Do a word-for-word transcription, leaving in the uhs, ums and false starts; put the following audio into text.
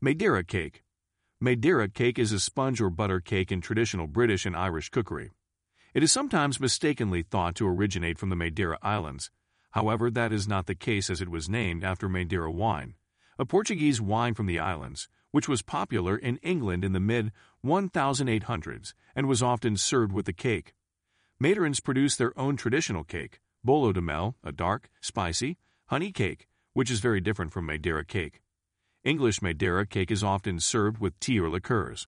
Madeira cake. Madeira cake is a sponge or butter cake in traditional British and Irish cookery. It is sometimes mistakenly thought to originate from the Madeira Islands. However, that is not the case as it was named after Madeira wine, a Portuguese wine from the islands, which was popular in England in the mid eighteen hundreds and was often served with the cake. Madeirans produce their own traditional cake, bolo de mel, a dark, spicy, honey cake, which is very different from Madeira cake. English Madeira cake is often served with tea or liqueurs.